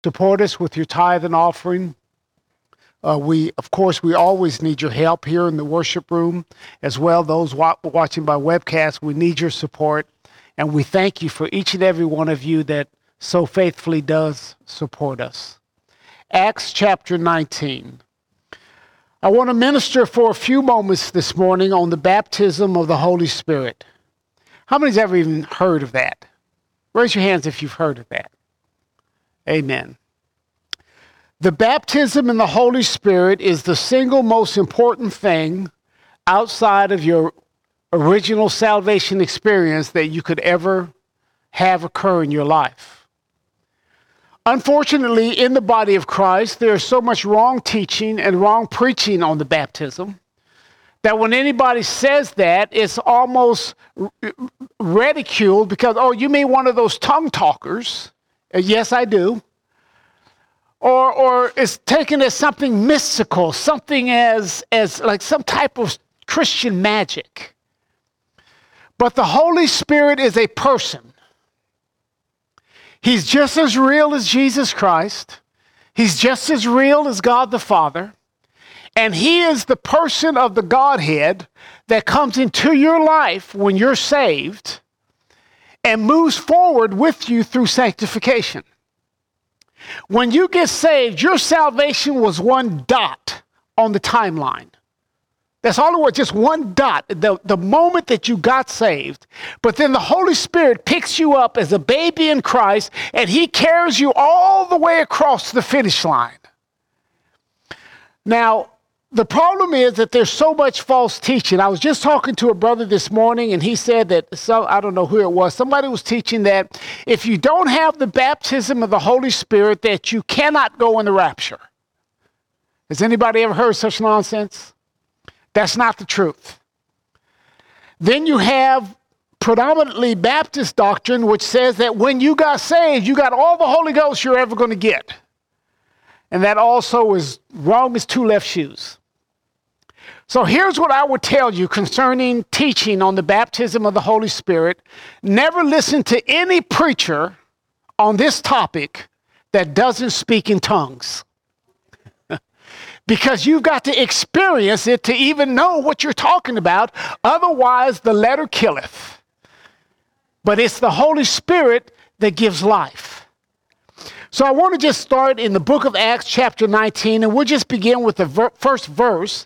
Support us with your tithe and offering. We always need your help here in the worship room as well. Those watching by webcast, we need your support. And we thank you for each and every one of you that so faithfully does support us. Acts chapter 19. I want to minister for a few moments this morning on the baptism of the Holy Spirit. How many's ever even heard of that? Raise your hands if you've heard of that. Amen. The baptism in the Holy Spirit is the single most important thing outside of your original salvation experience that you could ever have occur in your life. Unfortunately, in the body of Christ, there is so much wrong teaching and wrong preaching on the baptism that when anybody says that, it's almost ridiculed because, oh, you mean one of those tongue talkers? Yes, I do. Or it's taken as something mystical, something as like some type of Christian magic. But the Holy Spirit is a person. He's just as real as Jesus Christ. He's just as real as God the Father. And he is the person of the Godhead that comes into your life when you're saved and moves forward with you through sanctification. When you get saved, your salvation was one dot on the timeline. That's all it was, just one dot, the moment that you got saved. But then the Holy Spirit picks you up as a baby in Christ, and he carries you all the way across the finish line. Now, the problem is that there's so much false teaching. I was just talking to a brother this morning, and he said that, I don't know who it was, somebody was teaching that if you don't have the baptism of the Holy Spirit, that you cannot go in the rapture. Has anybody ever heard such nonsense? That's not the truth. Then you have predominantly Baptist doctrine, which says that when you got saved, you got all the Holy Ghost you're ever going to get. And that also is wrong as two left shoes. So here's what I would tell you concerning teaching on the baptism of the Holy Spirit. Never listen to any preacher on this topic that doesn't speak in tongues. Because you've got to experience it to even know what you're talking about. Otherwise, the letter killeth. But it's the Holy Spirit that gives life. So I want to just start in the book of Acts chapter 19, and we'll just begin with the first verse.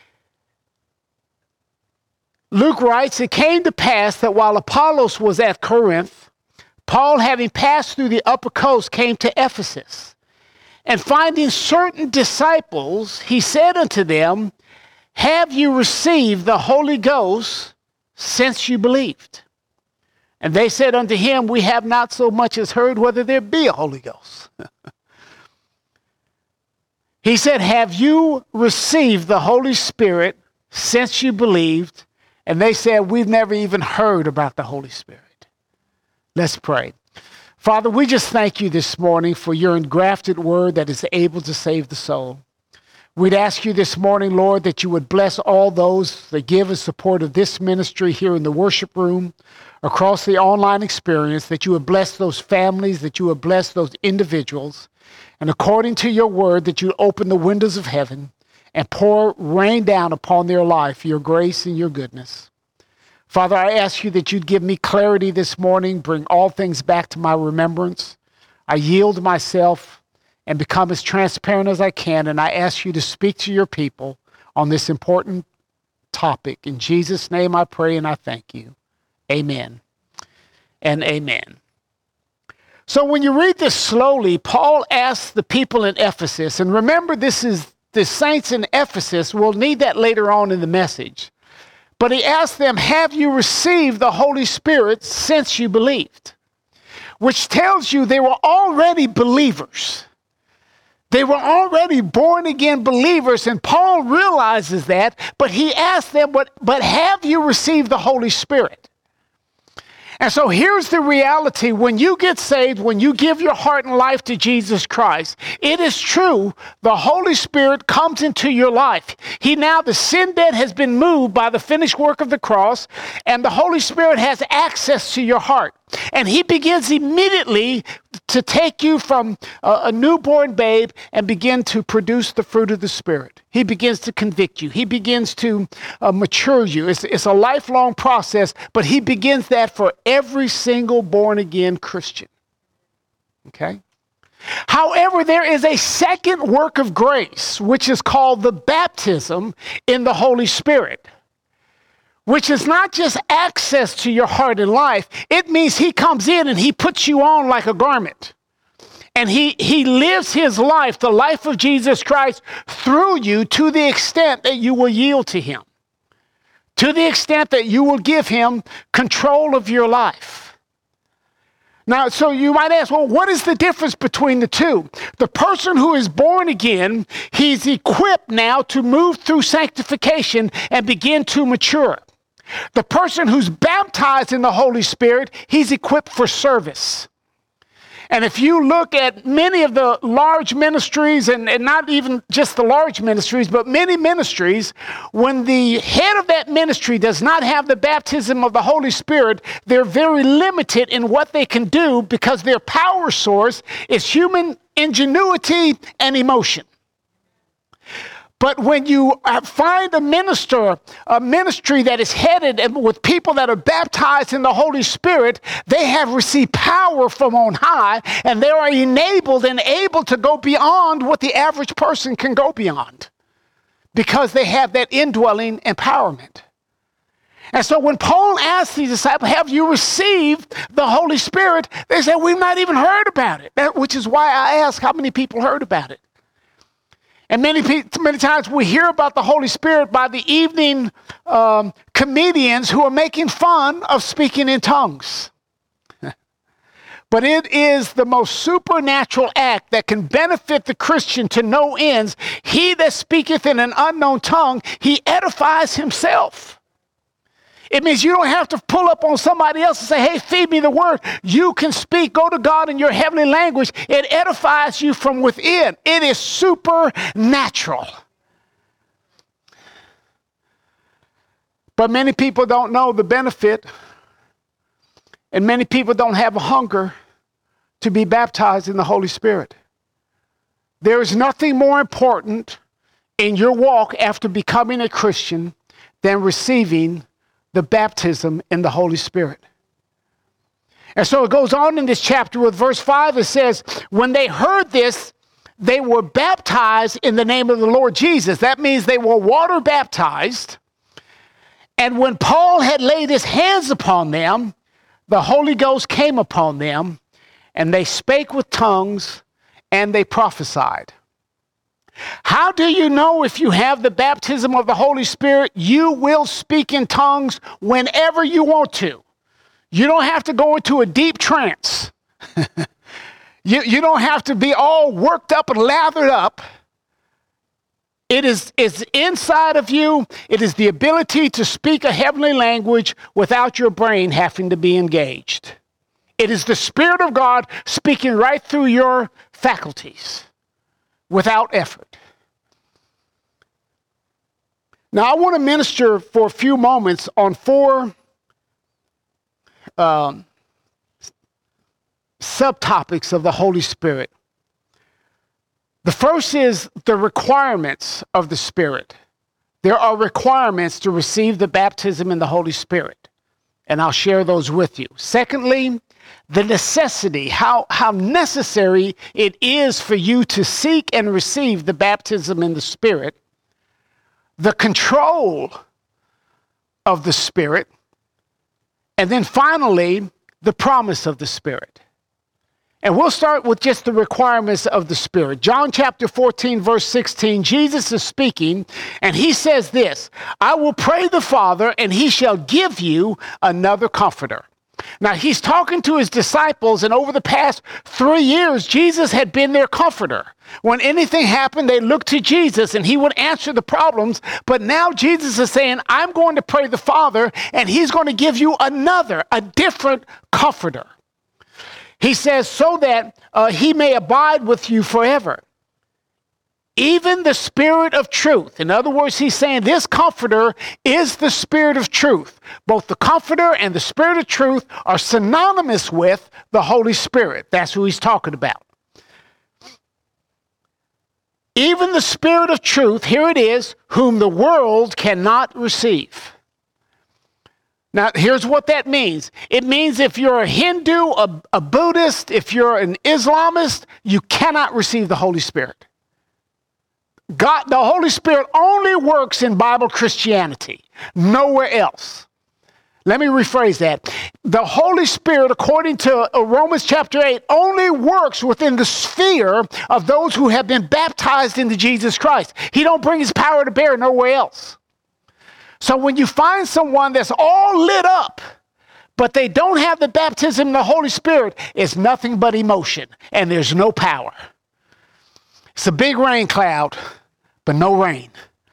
Luke writes, "It came to pass that while Apollos was at Corinth, Paul, having passed through the upper coast, came to Ephesus. And finding certain disciples, he said unto them, Have you received the Holy Ghost since you believed? And they said unto him, We have not so much as heard whether there be a Holy Ghost. He said, Have you received the Holy Spirit since you believed? And they said, We've never even heard about the Holy Spirit. Let's pray. Father, we just thank you this morning for your engrafted word that is able to save the soul. We'd ask you this morning, Lord, that you would bless all those that give in support of this ministry here in the worship room, across the online experience, that you would bless those families, that you would bless those individuals, and according to your word, that you open the windows of heaven and rain down upon their life your grace and your goodness. Father, I ask you that you'd give me clarity this morning, bring all things back to my remembrance. I yield myself and become as transparent as I can, and I ask you to speak to your people on this important topic. In Jesus' name I pray and I thank you. Amen and amen. So when you read this slowly, Paul asks the people in Ephesus, and remember this is the saints in Ephesus, we'll need that later on in the message. But he asked them, Have you received the Holy Spirit since you believed? Which tells you they were already believers. They were already born again believers, and Paul realizes that, but he asked them, but have you received the Holy Spirit? And so here's the reality. When you get saved, when you give your heart and life to Jesus Christ, it is true, the Holy Spirit comes into your life. The sin debt has been moved by the finished work of the cross, and the Holy Spirit has access to your heart. And he begins immediately to take you from a newborn babe and begin to produce the fruit of the Spirit. He begins to convict you. He begins to mature you. It's a lifelong process, but he begins that for every single born-again Christian. Okay? However, there is a second work of grace, which is called the baptism in the Holy Spirit, which is not just access to your heart and life. It means he comes in and he puts you on like a garment. And he lives his life, the life of Jesus Christ, through you to the extent that you will yield to him, to the extent that you will give him control of your life. Now, so you might ask, well, what is the difference between the two? The person who is born again, he's equipped now to move through sanctification and begin to mature. The person who's baptized in the Holy Spirit, he's equipped for service. And if you look at many of the large ministries, and not even just the large ministries, but many ministries, when the head of that ministry does not have the baptism of the Holy Spirit, they're very limited in what they can do because their power source is human ingenuity and emotion. But when you find a ministry that is headed with people that are baptized in the Holy Spirit, they have received power from on high, and they are enabled and able to go beyond what the average person can go beyond because they have that indwelling empowerment. And so when Paul asked these disciples, have you received the Holy Spirit? They said, we've not even heard about it, which is why I ask how many people heard about it. And many times we hear about the Holy Spirit by the evening comedians who are making fun of speaking in tongues. But it is the most supernatural act that can benefit the Christian to no ends. He that speaketh in an unknown tongue, he edifies himself. It means you don't have to pull up on somebody else and say, hey, feed me the word. You can speak, go to God in your heavenly language. It edifies you from within. It is supernatural. But many people don't know the benefit, and many people don't have a hunger to be baptized in the Holy Spirit. There is nothing more important in your walk after becoming a Christian than receiving the baptism in the Holy Spirit. And so it goes on in this chapter with verse 5. It says, when they heard this, they were baptized in the name of the Lord Jesus. That means they were water baptized. And when Paul had laid his hands upon them, the Holy Ghost came upon them, and they spake with tongues, and they prophesied. How do you know if you have the baptism of the Holy Spirit? You will speak in tongues whenever you want to. You don't have to go into a deep trance. You don't have to be all worked up and lathered up. It's inside of you. It is the ability to speak a heavenly language without your brain having to be engaged. It is the Spirit of God speaking right through your faculties without effort. Now, I want to minister for a few moments on four subtopics of the Holy Spirit. The first is the requirements of the Spirit. There are requirements to receive the baptism in the Holy Spirit, and I'll share those with you. Secondly, the necessity, how necessary it is for you to seek and receive the baptism in the Spirit. The control of the Spirit. And then finally, the promise of the Spirit. And we'll start with just the requirements of the Spirit. John chapter 14, verse 16, Jesus is speaking, and he says this, I will pray the Father, and he shall give you another comforter. Now, he's talking to his disciples, and over the past 3 years, Jesus had been their comforter. When anything happened, they looked to Jesus, and he would answer the problems. But now Jesus is saying, I'm going to pray the Father, and he's going to give you a different comforter. He says, so that he may abide with you forever. even the Spirit of truth. In other words, he's saying this Comforter is the Spirit of truth. Both the Comforter and the Spirit of truth are synonymous with the Holy Spirit. That's who he's talking about. Even the Spirit of truth, here it is, whom the world cannot receive. Now, here's what that means. It means if you're a Hindu, a Buddhist, if you're an Islamist, you cannot receive the Holy Spirit. God, the Holy Spirit only works in Bible Christianity, nowhere else. Let me rephrase that. The Holy Spirit, according to Romans chapter 8, only works within the sphere of those who have been baptized into Jesus Christ. He don't bring his power to bear nowhere else. So when you find someone that's all lit up, but they don't have the baptism of the Holy Spirit, it's nothing but emotion, and there's no power. It's a big rain cloud, but no rain.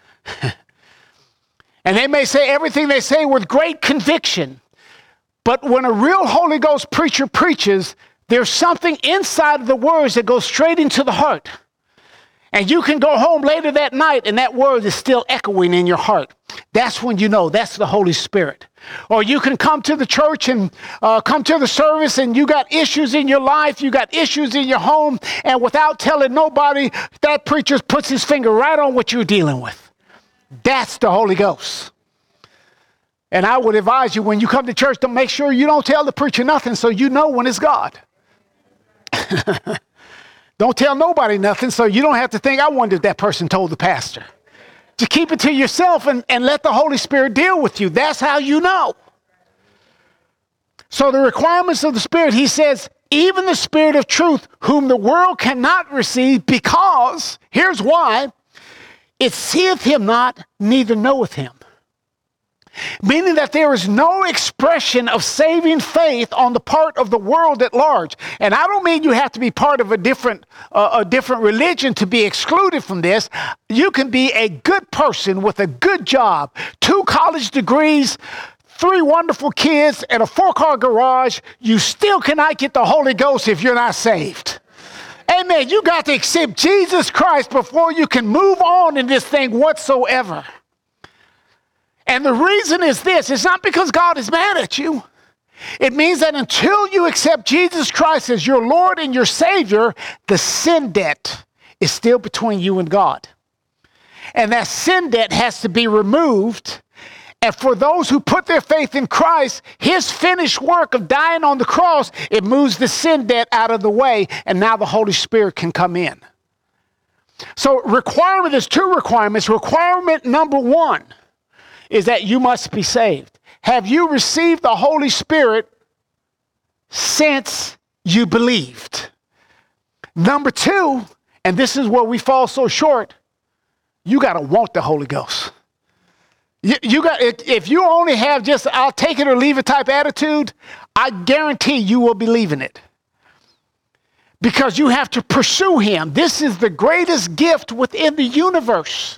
And they may say everything they say with great conviction, but when a real Holy Ghost preacher preaches, there's something inside of the words that goes straight into the heart. And you can go home later that night and that word is still echoing in your heart. That's when you know that's the Holy Spirit. Or you can come to the church and come to the service and you got issues in your life, you got issues in your home, and without telling nobody, that preacher puts his finger right on what you're dealing with. That's the Holy Ghost. And I would advise you when you come to church to make sure you don't tell the preacher nothing so you know when it's God. Don't tell nobody nothing so you don't have to think, I wonder if that person told the pastor. To keep it to yourself and let the Holy Spirit deal with you. That's how you know. So the requirements of the Spirit, he says, even the Spirit of truth, whom the world cannot receive, because, here's why, it seeth him not, neither knoweth him. Meaning that there is no expression of saving faith on the part of the world at large. And I don't mean you have to be part of a different religion to be excluded from this. You can be a good person with a good job, 2 college degrees, 3 wonderful kids, and a 4-car garage. You still cannot get the Holy Ghost if you're not saved. Amen. You got to accept Jesus Christ before you can move on in this thing whatsoever. And the reason is this, it's not because God is mad at you. It means that until you accept Jesus Christ as your Lord and your Savior, the sin debt is still between you and God. And that sin debt has to be removed. And for those who put their faith in Christ, his finished work of dying on the cross, it moves the sin debt out of the way, and now the Holy Spirit can come in. So there's 2 requirements. Requirement number 1 is that you must be saved. Have you received the Holy Spirit since you believed? Number 2, and this is where we fall so short, you got to want the Holy Ghost. If you only have just I'll take it or leave it type attitude, I guarantee you will be leaving it. Because you have to pursue him. This is the greatest gift within the universe.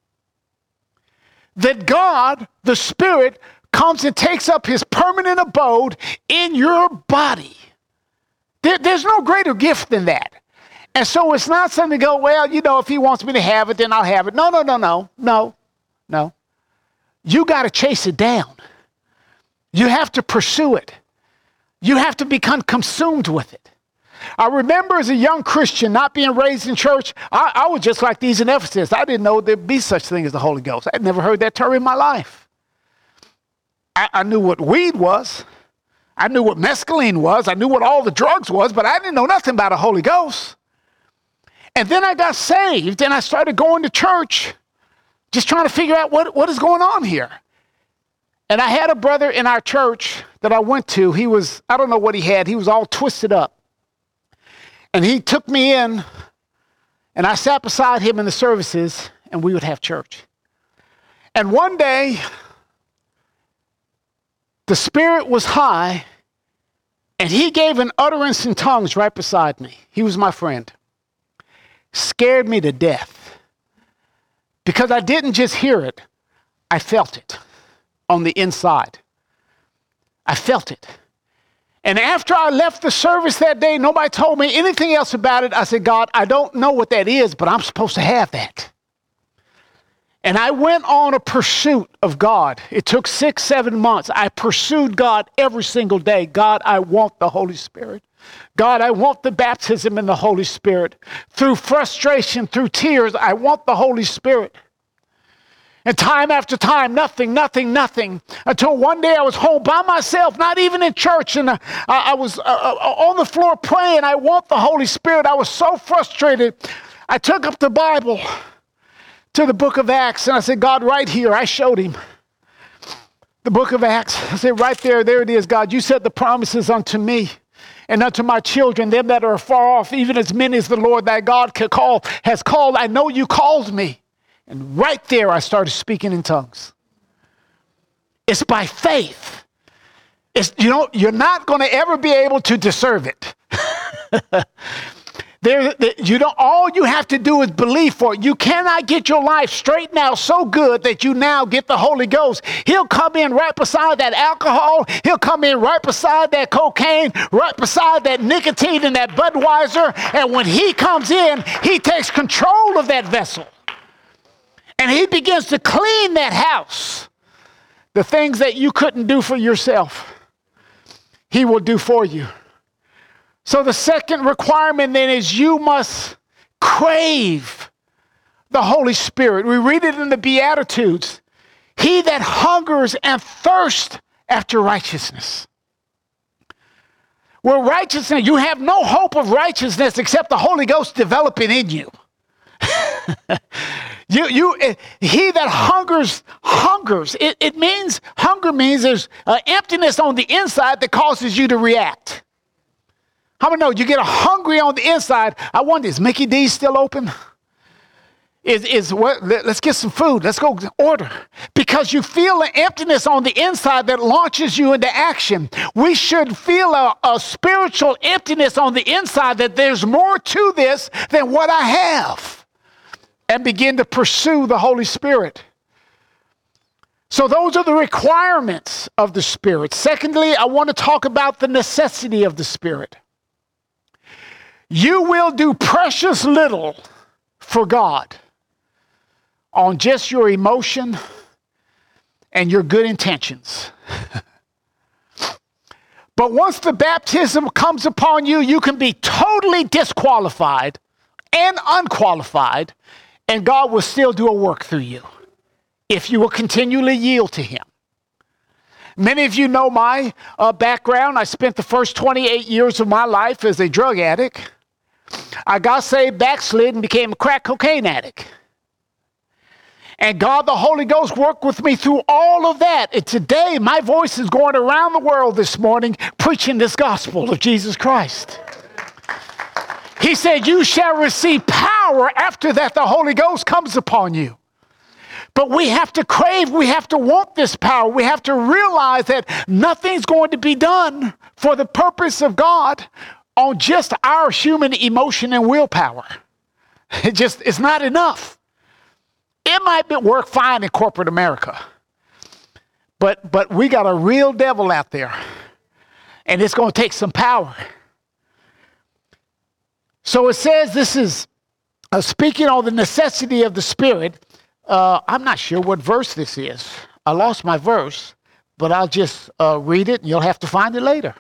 That God, the Spirit, comes and takes up his permanent abode in your body. There's no greater gift than that. And so it's not something to go, well, if he wants me to have it, then I'll have it. No. You got to chase it down. You have to pursue it. You have to become consumed with it. I remember as a young Christian, not being raised in church, I was just like these in Ephesus. I didn't know there'd be such thing as the Holy Ghost. I'd never heard that term in my life. I knew what weed was. I knew what mescaline was. I knew what all the drugs was, but I didn't know nothing about a Holy Ghost. And then I got saved and I started going to church, just trying to figure out what is going on here. And I had a brother in our church that I went to. I don't know what he had. He was all twisted up. And he took me in, and I sat beside him in the services, and we would have church. And one day, the Spirit was high, and he gave an utterance in tongues right beside me. He was my friend. Scared me to death. Because I didn't just hear it, I felt it on the inside. I felt it. And after I left the service that day, nobody told me anything else about it. I said, God, I don't know what that is, but I'm supposed to have that. And I went on a pursuit of God. It took 6-7 months. I pursued God every single day. God, I want the Holy Spirit. God, I want the baptism in the Holy Spirit. Through frustration, through tears, I want the Holy Spirit. And time after time, nothing. Until one day I was home by myself, not even in church. And I was on the floor praying, I want the Holy Spirit. I was so frustrated. I took up the Bible to the book of Acts, and I said, God, right here, I showed him the book of Acts. I said, right there it is, God. You said the promises unto me and unto my children, them that are far off, even as many as the Lord thy God has called. I know you called me. And right there, I started speaking in tongues. It's by faith. You're not going to ever be able to deserve it. All you have to do is believe for it. You cannot get your life straightened out so good that you now get the Holy Ghost. He'll come in right beside that alcohol. He'll come in right beside that cocaine, right beside that nicotine and that Budweiser. And when he comes in, he takes control of that vessel. And he begins to clean that house. The things that you couldn't do for yourself, he will do for you. So the second requirement then is you must crave the Holy Spirit. We read it in the Beatitudes. He that hungers and thirsts after righteousness. Well, righteousness, you have no hope of righteousness except the Holy Ghost developing in you. He that hungers. It means, hunger means there's emptiness on the inside that causes you to react. How many know you get hungry on the inside? I wonder, is Mickey D's still open? Let's get some food. Let's go order. Because you feel an emptiness on the inside that launches you into action. We should feel a spiritual emptiness on the inside that there's more to this than what I have. And begin to pursue the Holy Spirit. So those are the requirements of the Spirit. Secondly, I want to talk about the necessity of the Spirit. You will do precious little for God on just your emotion and your good intentions. But once the baptism comes upon you, you can be totally disqualified and unqualified, and God will still do a work through you if you will continually yield to him. Many of you know my background. I spent the first 28 years of my life as a drug addict. I got saved, backslid, and became a crack cocaine addict. And God, the Holy Ghost, worked with me through all of that. And today, my voice is going around the world this morning preaching this gospel of Jesus Christ. He said, you shall receive power after that the Holy Ghost comes upon you. But we have to crave, we have to want this power. We have to realize that nothing's going to be done for the purpose of God on just our human emotion and willpower. It's not enough. It might work fine in corporate America. But we got a real devil out there. And it's going to take some power. So it says this is speaking on the necessity of the Spirit. I'm not sure what verse this is. I lost my verse, but I'll just read it and you'll have to find it later.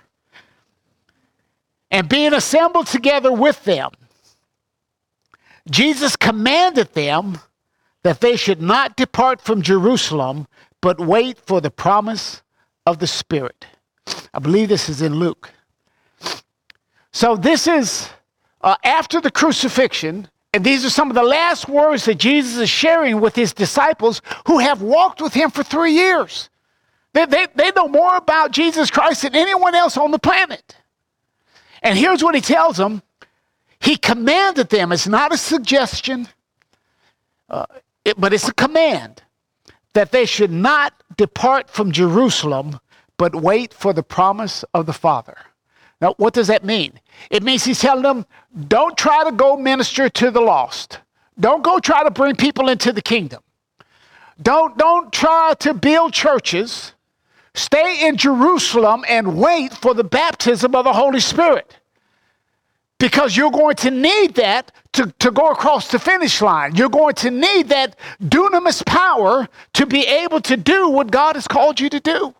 And being assembled together with them, Jesus commanded them that they should not depart from Jerusalem, but wait for the promise of the Spirit. I believe this is in Luke. So this is after the crucifixion, and these are some of the last words that Jesus is sharing with his disciples who have walked with him for 3 years. They know more about Jesus Christ than anyone else on the planet. And here's what he tells them. He commanded them. It's not a suggestion, but it's a command that they should not depart from Jerusalem, but wait for the promise of the Father. Now, what does that mean? It means he's telling them, don't try to go minister to the lost. Don't go try to bring people into the kingdom. Don't try to build churches Stay in Jerusalem and wait for the baptism of the Holy Spirit. Because you're going to need that to go across the finish line. You're going to need that dunamis power to be able to do what God has called you to do.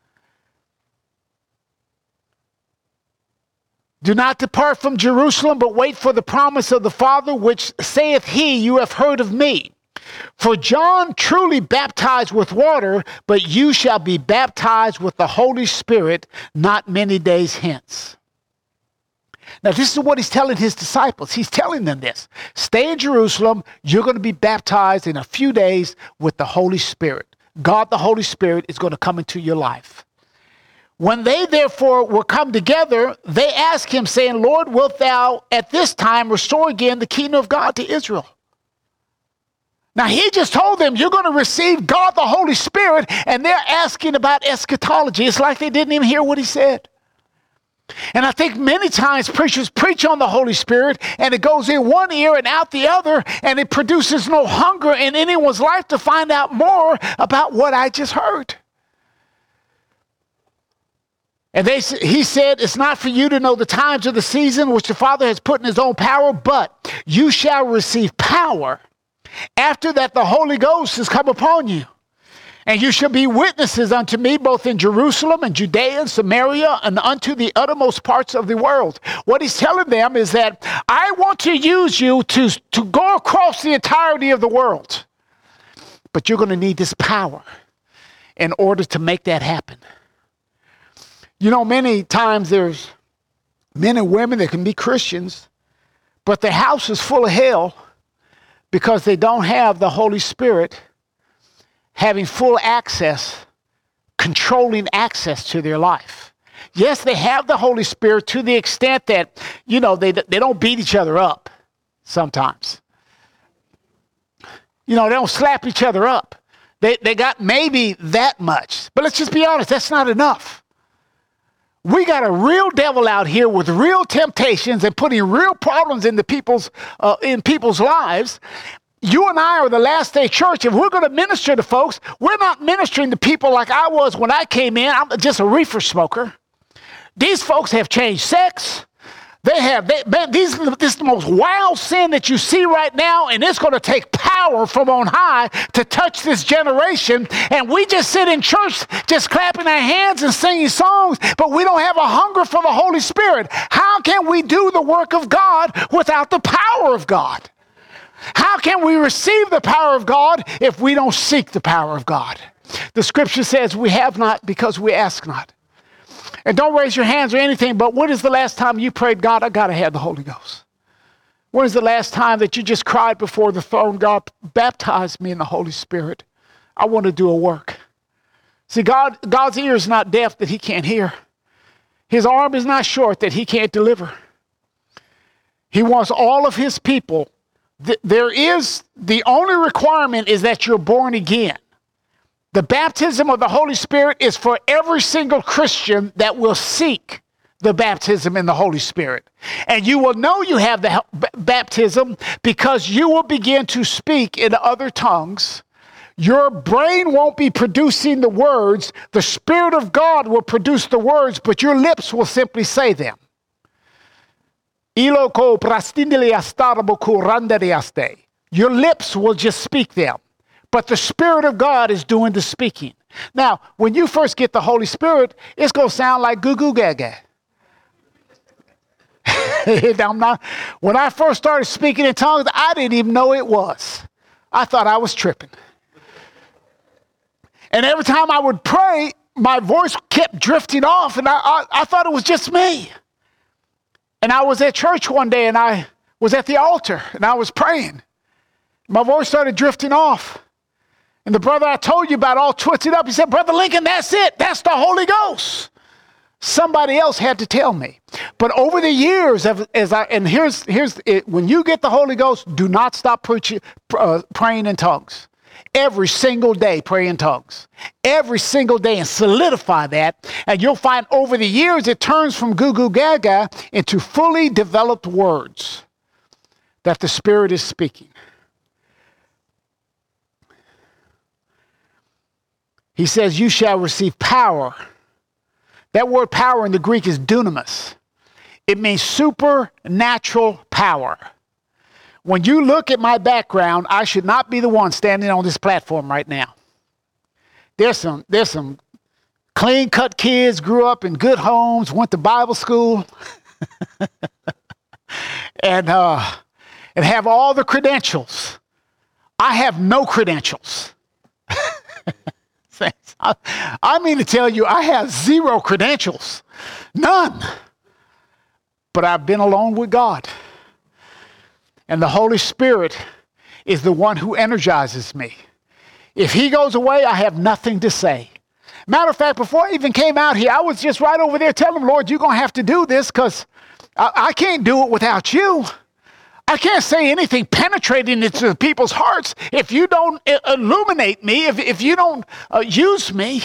Do not depart from Jerusalem, but wait for the promise of the Father, which saith he, you have heard of me. For John truly baptized with water, but you shall be baptized with the Holy Spirit not many days hence. Now, this is what he's telling his disciples. He's telling them this. Stay in Jerusalem. You're going to be baptized in a few days with the Holy Spirit. God, the Holy Spirit, is going to come into your life. When they therefore were come together, they asked him, saying, Lord, wilt thou at this time restore again the kingdom of God to Israel? Now, he just told them, you're going to receive God, the Holy Spirit, and they're asking about eschatology. It's like they didn't even hear what he said. And I think many times preachers preach on the Holy Spirit, and it goes in one ear and out the other, and it produces no hunger in anyone's life to find out more about what I just heard. And he said, it's not for you to know the times of the season which the Father has put in his own power, but you shall receive power after that the Holy Ghost has come upon you. And you shall be witnesses unto me both in Jerusalem and Judea and Samaria and unto the uttermost parts of the world. What he's telling them is that I want to use you to go across the entirety of the world. But you're going to need this power in order to make that happen. You know, many times there's men and women that can be Christians, but their house is full of hell because they don't have the Holy Spirit having full access, controlling access to their life. Yes, they have the Holy Spirit to the extent that, you know, they don't beat each other up sometimes. You know, they don't slap each other up. They got maybe that much. But let's just be honest, that's not enough. We got a real devil out here with real temptations and putting real problems into people's lives. You and I are the last day church. If we're going to minister to folks, we're not ministering to people like I was when I came in. I'm just a reefer smoker. These folks have changed sex. This is the most wild sin that you see right now, and it's going to take power from on high to touch this generation. And we just sit in church just clapping our hands and singing songs, but we don't have a hunger for the Holy Spirit. How can we do the work of God without the power of God? How can we receive the power of God if we don't seek the power of God? The scripture says we have not because we ask not. And don't raise your hands or anything, but when is the last time you prayed, God, I got to have the Holy Ghost? When is the last time that you just cried before the throne, God, baptize me in the Holy Spirit? I want to do a work. See, God's ear is not deaf that he can't hear. His arm is not short that he can't deliver. He wants all of his people. The only requirement is that you're born again. The baptism of the Holy Spirit is for every single Christian that will seek the baptism in the Holy Spirit. And you will know you have the baptism because you will begin to speak in other tongues. Your brain won't be producing the words. The Spirit of God will produce the words, but your lips will simply say them. Your lips will just speak them, but the Spirit of God is doing the speaking. Now, when you first get the Holy Spirit, it's going to sound like goo goo gaga. When I first started speaking in tongues, I didn't even know it was. I thought I was tripping. And every time I would pray, my voice kept drifting off, and I thought it was just me. And I was at church one day, and I was at the altar, and I was praying. My voice started drifting off. And the brother I told you about all twisted up, he said, Brother Lincoln, that's it. That's the Holy Ghost. Somebody else had to tell me. But over the years, here's it, when you get the Holy Ghost, do not stop praying in tongues. Every single day, pray in tongues. Every single day, and solidify that. And you'll find over the years, it turns from goo goo gaga into fully developed words that the Spirit is speaking. He says, you shall receive power. That word power in the Greek is dunamis. It means supernatural power. When you look at my background, I should not be the one standing on this platform right now. There's some clean-cut kids, grew up in good homes, went to Bible school, and have all the credentials. I have no credentials. I mean to tell you, I have zero credentials. None. But I've been alone with God. And the Holy Spirit is the one who energizes me. If he goes away, I have nothing to say. Matter of fact, before I even came out here, I was just right over there telling him, Lord, you're going to have to do this because I can't do it without you. I can't say anything penetrating into people's hearts if you don't illuminate me, if you don't use me.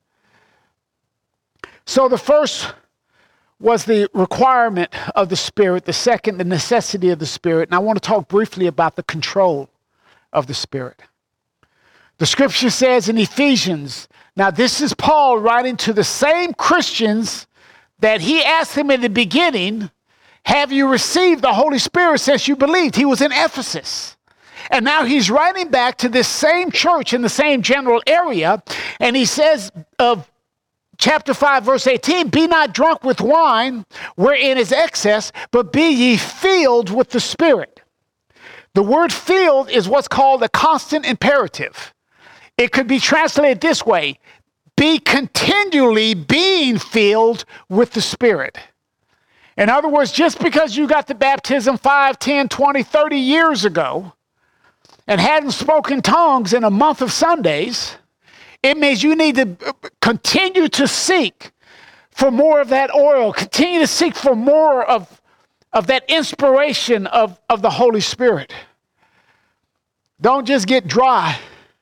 So the first was the requirement of the Spirit. The second, the necessity of the Spirit. And I want to talk briefly about the control of the Spirit. The scripture says in Ephesians, now this is Paul writing to the same Christians that he asked them in the beginning, have you received the Holy Spirit since you believed? He was in Ephesus. And now he's writing back to this same church in the same general area. And he says of chapter 5, verse 18, be not drunk with wine wherein is excess, but be ye filled with the Spirit. The word filled is what's called a constant imperative. It could be translated this way, be continually being filled with the Spirit. In other words, just because you got the baptism 5, 10, 20, 30 years ago and hadn't spoken tongues in a month of Sundays, it means you need to continue to seek for more of that oil, continue to seek for more of that inspiration of the Holy Spirit. Don't just get dry.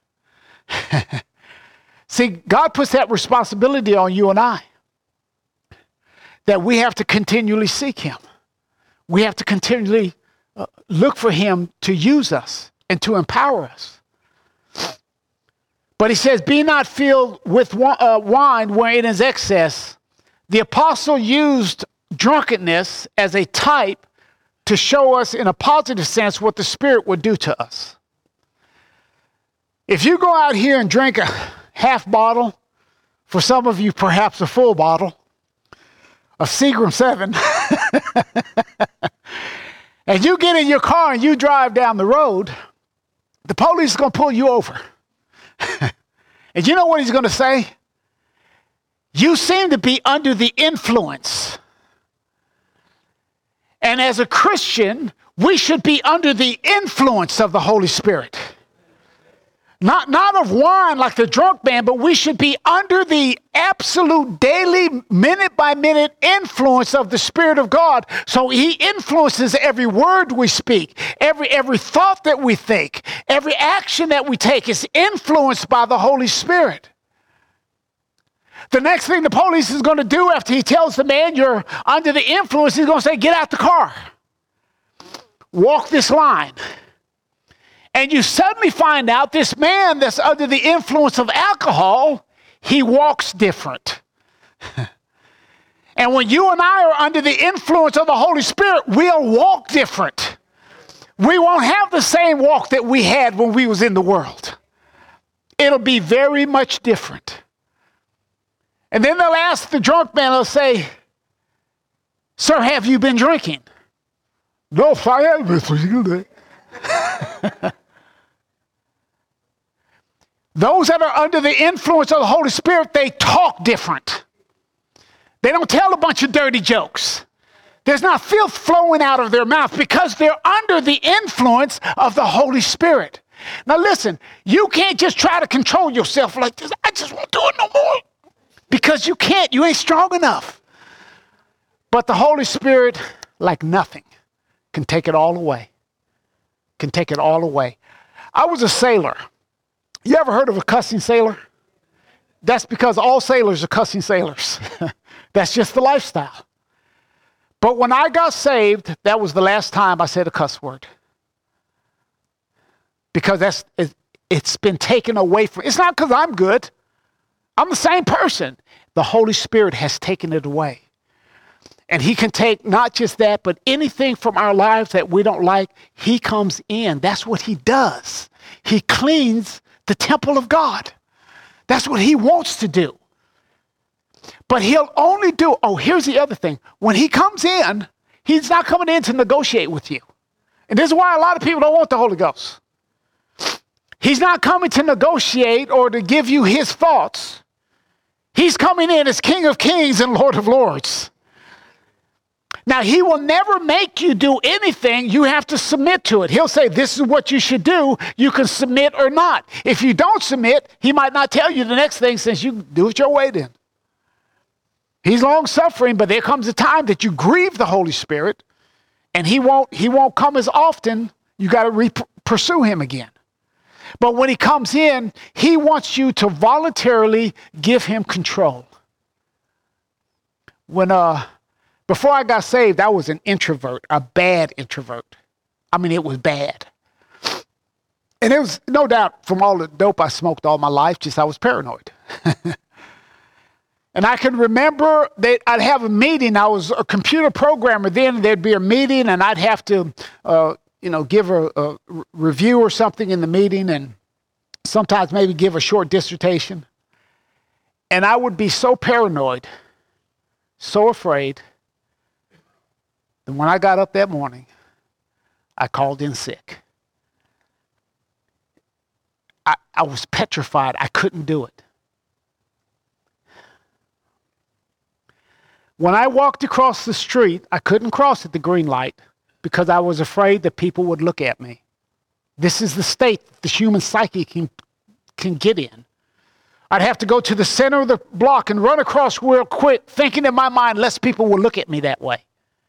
See, God puts that responsibility on you and I, that we have to continually seek him. We have to continually look for him to use us and to empower us. But he says, be not filled with wine wherein is excess. The apostle used drunkenness as a type to show us in a positive sense what the Spirit would do to us. If you go out here and drink a half bottle, for some of you perhaps a full bottle, of Seagram 7, and you get in your car and you drive down the road, the police is going to pull you over. And you know what he's going to say? You seem to be under the influence. And as a Christian, we should be under the influence of the Holy Spirit. Not of wine like the drunk man, but we should be under the absolute daily, minute by minute influence of the Spirit of God. So he influences every word we speak, every thought that we think, every action that we take is influenced by the Holy Spirit. The next thing the police is going to do after he tells the man you're under the influence, he's going to say, get out the car. Walk this line. And you suddenly find out this man that's under the influence of alcohol, he walks different. And when you and I are under the influence of the Holy Spirit, we'll walk different. We won't have the same walk that we had when we was in the world. It'll be very much different. And then they'll ask the drunk man, they'll say, sir, have you been drinking? No, I haven't been drinking. Those that are under the influence of the Holy Spirit, they talk different. They don't tell a bunch of dirty jokes. There's not filth flowing out of their mouth because they're under the influence of the Holy Spirit. Now listen, you can't just try to control yourself like this. I just won't do it no more. Because you can't. You ain't strong enough. But the Holy Spirit, like nothing, can take it all away. Can take it all away. I was a sailor. You ever heard of a cussing sailor? That's because all sailors are cussing sailors. That's just the lifestyle. But when I got saved, that was the last time I said a cuss word. Because it's been taken away from me. It's not because I'm good. I'm the same person. The Holy Spirit has taken it away. And he can take not just that, but anything from our lives that we don't like, he comes in. That's what he does. He cleans the temple of God. That's what he wants to do. But he'll only do, here's the other thing. When he comes in, he's not coming in to negotiate with you. And this is why a lot of people don't want the Holy Ghost. He's not coming to negotiate or to give you his thoughts. He's coming in as King of Kings and Lord of Lords. Now, he will never make you do anything. You have to submit to it. He'll say, this is what you should do. You can submit or not. If you don't submit, he might not tell you the next thing, since you do it your way then. He's long-suffering, but there comes a time that you grieve the Holy Spirit, and he won't come as often. You got to pursue him again. But when he comes in, he wants you to voluntarily give him control. Before I got saved, I was an introvert, a bad introvert. I mean, it was bad. And it was no doubt from all the dope I smoked all my life, just I was paranoid. And I can remember that I'd have a meeting. I was a computer programmer then. There'd be a meeting, and I'd have to, give a review or something in the meeting, and sometimes maybe give a short dissertation. And I would be so paranoid, so afraid, that when I got up that morning, I called in sick. I was petrified. I couldn't do it. When I walked across the street, I couldn't cross at the green light because I was afraid that people would look at me. This is the state that the human psyche can get in. I'd have to go to the center of the block and run across real quick, thinking in my mind, lest people will look at me that way.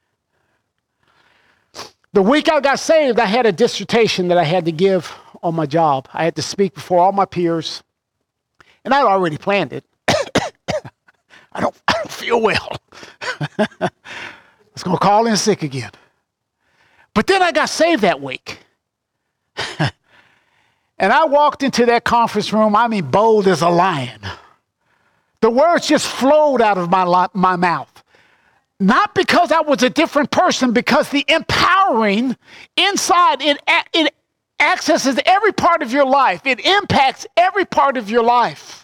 The week I got saved, I had a dissertation that I had to give on my job. I had to speak before all my peers, and I'd already planned it. I don't feel well. I was going to call in sick again. But then I got saved that week. And I walked into that conference room, bold as a lion. The words just flowed out of my mouth. Not because I was a different person, because the empowering inside, it accesses every part of your life. It impacts every part of your life.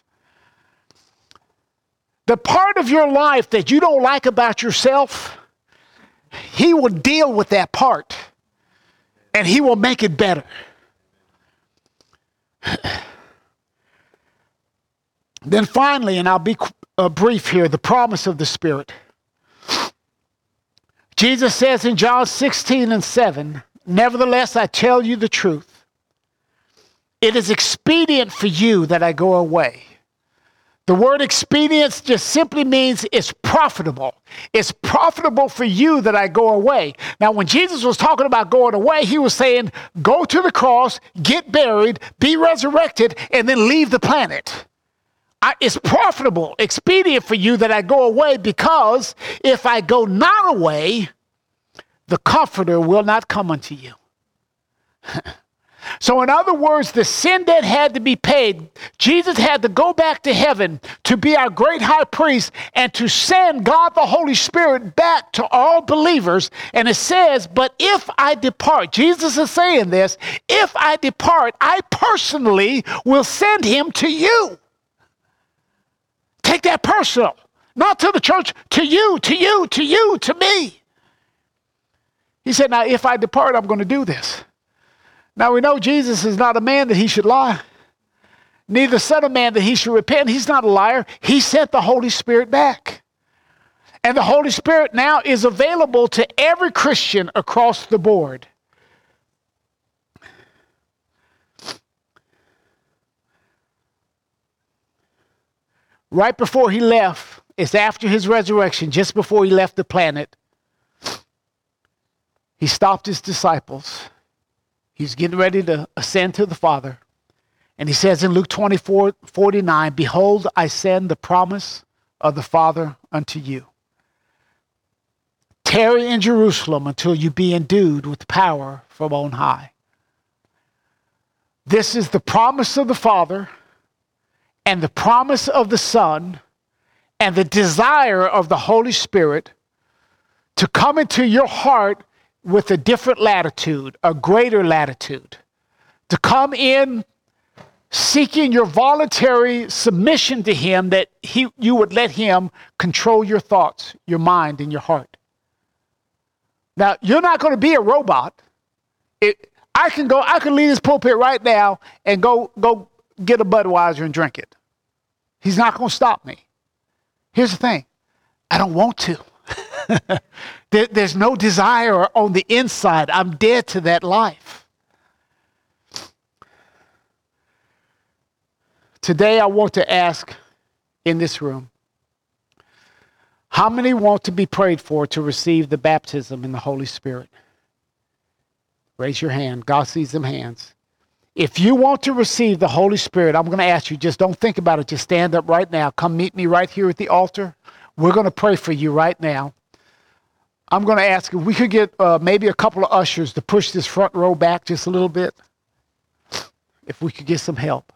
The part of your life that you don't like about yourself, he will deal with that part, and he will make it better. Then finally, and I'll be brief here, the promise of the Spirit. Jesus says in John 16:7, nevertheless, I tell you the truth. It is expedient for you that I go away. The word expedience just simply means it's profitable. It's profitable for you that I go away. Now, when Jesus was talking about going away, he was saying, go to the cross, get buried, be resurrected, and then leave the planet. It's profitable, expedient for you that I go away, because if I go not away, the Comforter will not come unto you. So in other words, the sin debt had to be paid. Jesus had to go back to heaven to be our great high priest and to send God the Holy Spirit back to all believers. And it says, but if I depart, Jesus is saying this, if I depart, I personally will send him to you. Take that personal, not to the church, to you, to me. He said, now if I depart, I'm going to do this. Now we know Jesus is not a man that he should lie, neither son of man that he should repent. He's not a liar. He sent the Holy Spirit back. And the Holy Spirit now is available to every Christian across the board. Right before he left, it's after his resurrection, just before he left the planet, he stopped his disciples. He's getting ready to ascend to the Father. And he says in Luke 24:49, behold, I send the promise of the Father unto you. Tarry in Jerusalem until you be endued with power from on high. This is the promise of the Father, and the promise of the Son and the desire of the Holy Spirit to come into your heart with a different latitude, a greater latitude, to come in seeking your voluntary submission to him, that you would let him control your thoughts, your mind, and your heart. Now, you're not going to be a robot. I can leave this pulpit right now and go get a Budweiser and drink it. He's not going to stop me. Here's the thing. I don't want to. There's no desire on the inside. I'm dead to that life. Today, I want to ask in this room, how many want to be prayed for to receive the baptism in the Holy Spirit? Raise your hand. God sees them hands. If you want to receive the Holy Spirit, I'm going to ask you, just don't think about it. Just stand up right now. Come meet me right here at the altar. We're going to pray for you right now. I'm going to ask if we could get maybe a couple of ushers to push this front row back just a little bit. If we could get some help.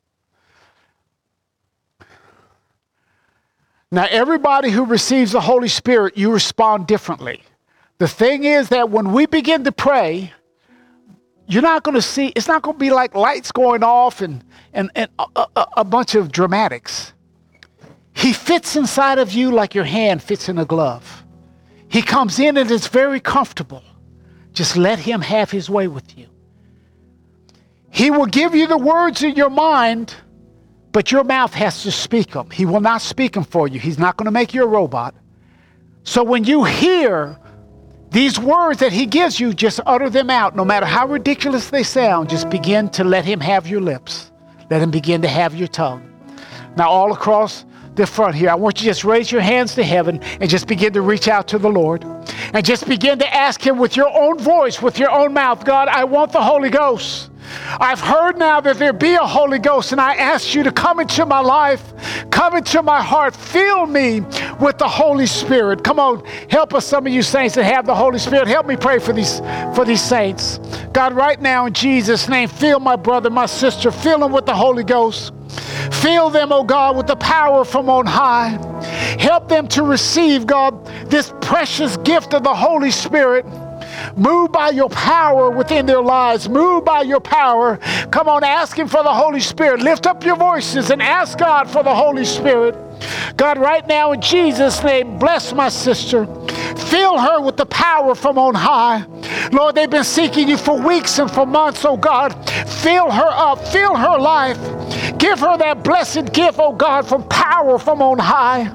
Now, everybody who receives the Holy Spirit, you respond differently. The thing is that when we begin to pray, you're not going to see, it's not going to be like lights going off and a bunch of dramatics. He fits inside of you like your hand fits in a glove. He comes in and it's very comfortable. Just let him have his way with you. He will give you the words in your mind, but your mouth has to speak them. He will not speak them for you. He's not going to make you a robot. So when you hear these words that he gives you, just utter them out. No matter how ridiculous they sound, just begin to let him have your lips. Let him begin to have your tongue. Now all across the front here, I want you to just raise your hands to heaven and just begin to reach out to the Lord. And just begin to ask him with your own voice, with your own mouth, God, I want the Holy Ghost. I've heard now that there be a Holy Ghost, and I ask you to come into my life, come into my heart, fill me with the Holy Spirit. Come on, help us, some of you saints that have the Holy Spirit. Help me pray for these saints. God, right now in Jesus' name, fill my brother, my sister, fill them with the Holy Ghost. Fill them, oh God, with the power from on high. Help them to receive, God, this precious gift of the Holy Spirit. Move by your power within their lives. Move by your power. Come on, ask him for the Holy Spirit. Lift up your voices and ask God for the Holy Spirit. God, right now in Jesus' name, bless my sister. Fill her with the power from on high. Lord, they've been seeking you for weeks and for months, oh God. Fill her up. Fill her life. Give her that blessed gift, oh God, from power from on high.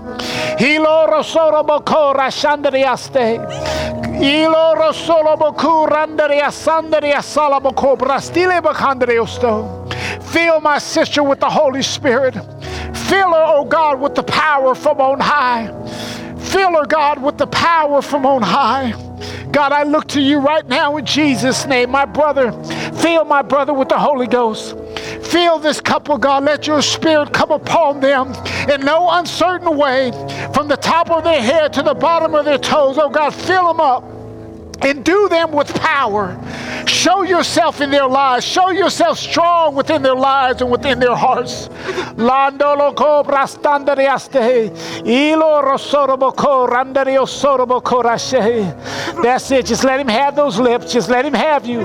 Fill my sister with the Holy Spirit. Fill her, oh God, with the power from on high. Fill her, God, with the power from on high. God, I look to you right now in Jesus' name. My brother, fill my brother with the Holy Ghost. Fill this couple, God. Let your Spirit come upon them in no uncertain way, from the top of their head to the bottom of their toes. Oh God, fill them up. Endue them with power. Show yourself in their lives. Show yourself strong within their lives and within their hearts. That's it. Just let him have those lips. Just let him have you.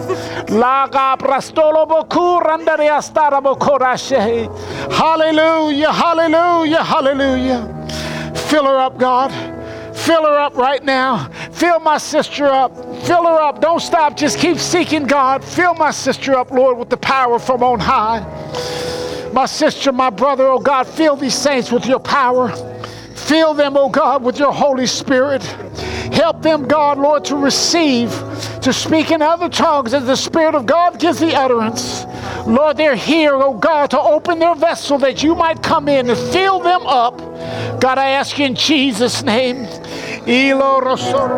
Hallelujah, hallelujah, hallelujah. Fill her up, God. Fill her up right now. Fill my sister up. Fill her up. Don't stop. Just keep seeking God. Fill my sister up, Lord, with the power from on high. My sister, my brother, oh God, fill these saints with your power. Fill them, oh God, with your Holy Spirit. Help them, God, Lord, to receive, to speak in other tongues as the Spirit of God gives the utterance. Lord, they're here, oh God, to open their vessel that you might come in and fill them up. God, I ask you in Jesus' name. Fill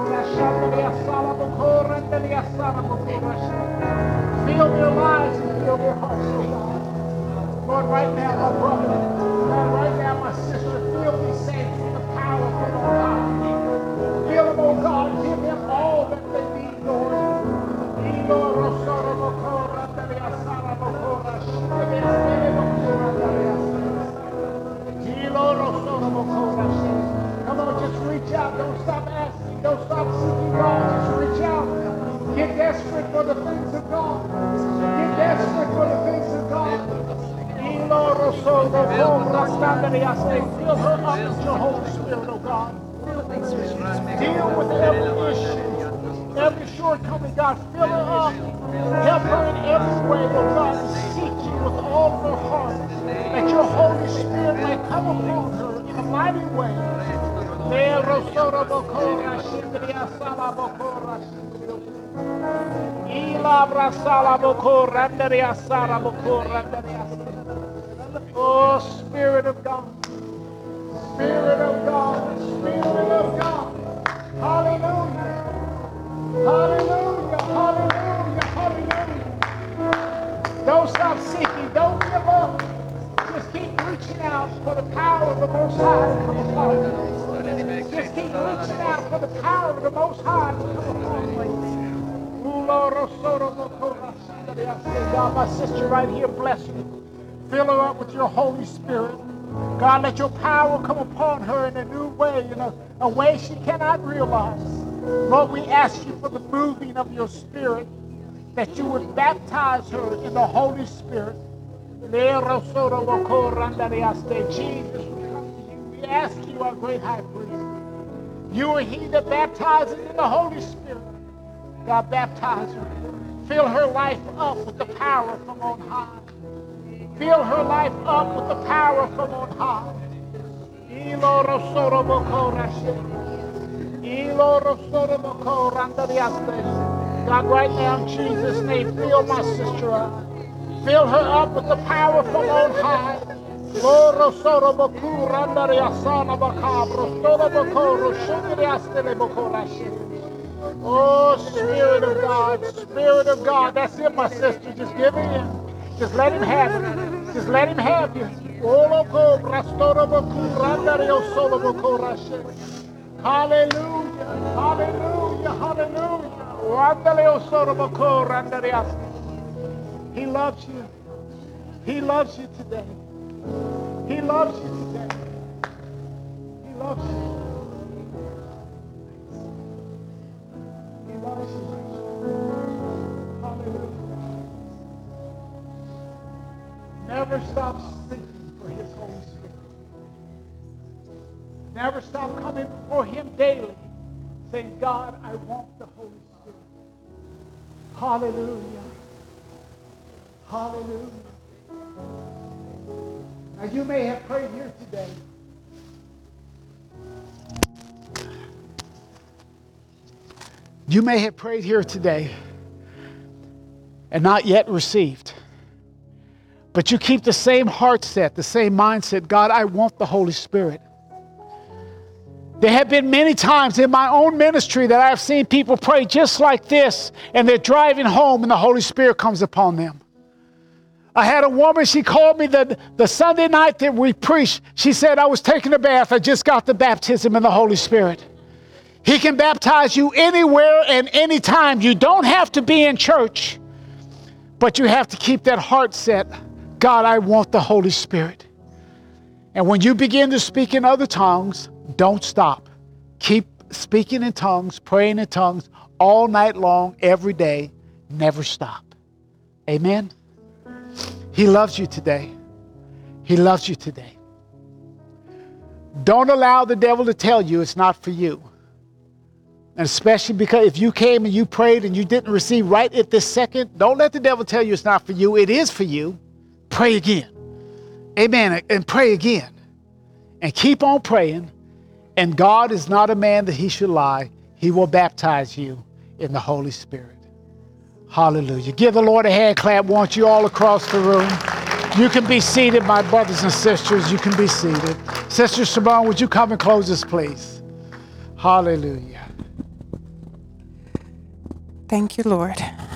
their lives and fill their hearts, oh God. Lord, right now, my brother, Lord, right now, my sister, fill these saints with the power from on high. Fill them, oh God, give them all that they need, Lord. Fill her up with your Holy Spirit, oh God. Deal with every issue, every shortcoming, God. Fill her up. Help her in every way, oh God, to seek you with all of her heart. That your Holy Spirit may come upon her in a mighty way. Oh, Spirit of God. Spirit of God. Spirit of God. Hallelujah. Hallelujah. Hallelujah. Hallelujah. Don't stop seeking. Don't give up. Just keep reaching out for the power of the Most High to come upon you. Just keep reaching out for the power of the Most High to come upon you. God, my sister right here, bless you. Fill her up with your Holy Spirit. God, let your power come upon her in a new way, in a way she cannot realize. Lord, we ask you for the moving of your Spirit, that you would baptize her in the Holy Spirit. Jesus, we come to you. We ask you, our great high priest. You are he that baptizes in the Holy Spirit. God, baptize her. Fill her life up with the power from on high. Fill her life up with the power from on high. God, right now in Jesus' name, fill my sister up. Fill her up with the power from on high. Oh, Spirit of God, Spirit of God. That's it, my sister. Just give it in. Just let him have it. Just let him have you. Hallelujah, hallelujah, hallelujah. He loves you. He loves you today. He loves you today. He loves you. He loves you. Hallelujah. Never stop seeking for his Holy Spirit. Never stop coming before him daily, saying, God, I want the Holy Spirit. Hallelujah. Hallelujah. Now you may have prayed here today. You may have prayed here today and not yet received. But you keep the same heart set, the same mindset. God, I want the Holy Spirit. There have been many times in my own ministry that I've seen people pray just like this, and they're driving home and the Holy Spirit comes upon them. I had a woman, she called me the Sunday night that we preached. She said, I was taking a bath. I just got the baptism in the Holy Spirit. He can baptize you anywhere and anytime. You don't have to be in church, but you have to keep that heart set. God, I want the Holy Spirit. And when you begin to speak in other tongues, don't stop. Keep speaking in tongues, praying in tongues all night long, every day. Never stop. Amen. He loves you today. He loves you today. Don't allow the devil to tell you it's not for you. And especially because if you came and you prayed and you didn't receive right at this second, don't let the devil tell you it's not for you. It is for you. Pray again. Amen. And pray again. And keep on praying. And God is not a man that he should lie. He will baptize you in the Holy Spirit. Hallelujah. Give the Lord a hand clap. Want you all across the room. You can be seated, my brothers and sisters. You can be seated. Sister Simone, would you come and close us, please? Hallelujah. Thank you, Lord.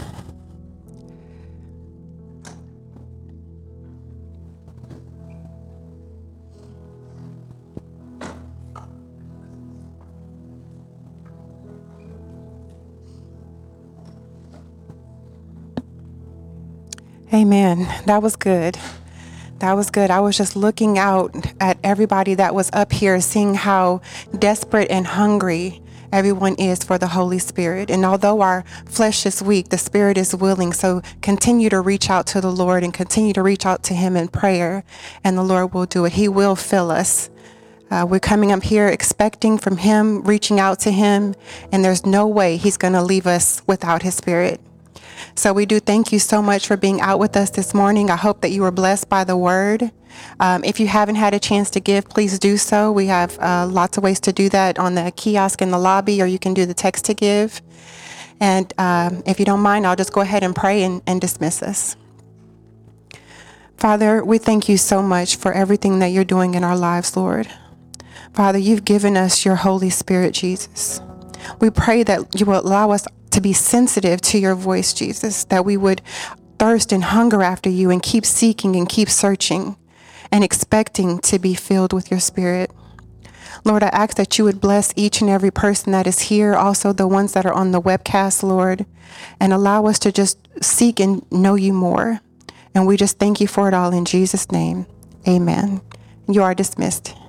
Amen. That was good. That was good. I was just looking out at everybody that was up here, seeing how desperate and hungry everyone is for the Holy Spirit. And although our flesh is weak, the Spirit is willing. So continue to reach out to the Lord and continue to reach out to him in prayer, and the Lord will do it. He will fill us. We're coming up here expecting from him, reaching out to him, and there's no way he's going to leave us without his Spirit. So we do thank you so much for being out with us this morning. I hope that you were blessed by the word. If you haven't had a chance to give, please do so. We have lots of ways to do that on the kiosk in the lobby, or you can do the text to give. And if you don't mind, I'll just go ahead and pray and dismiss us. Father, we thank you so much for everything that you're doing in our lives, Lord. Father, you've given us your Holy Spirit, Jesus. We pray that you will allow us to be sensitive to your voice, Jesus, that we would thirst and hunger after you and keep seeking and keep searching and expecting to be filled with your Spirit. Lord, I ask that you would bless each and every person that is here, also the ones that are on the webcast, Lord, and allow us to just seek and know you more. And we just thank you for it all in Jesus' name. Amen. You are dismissed.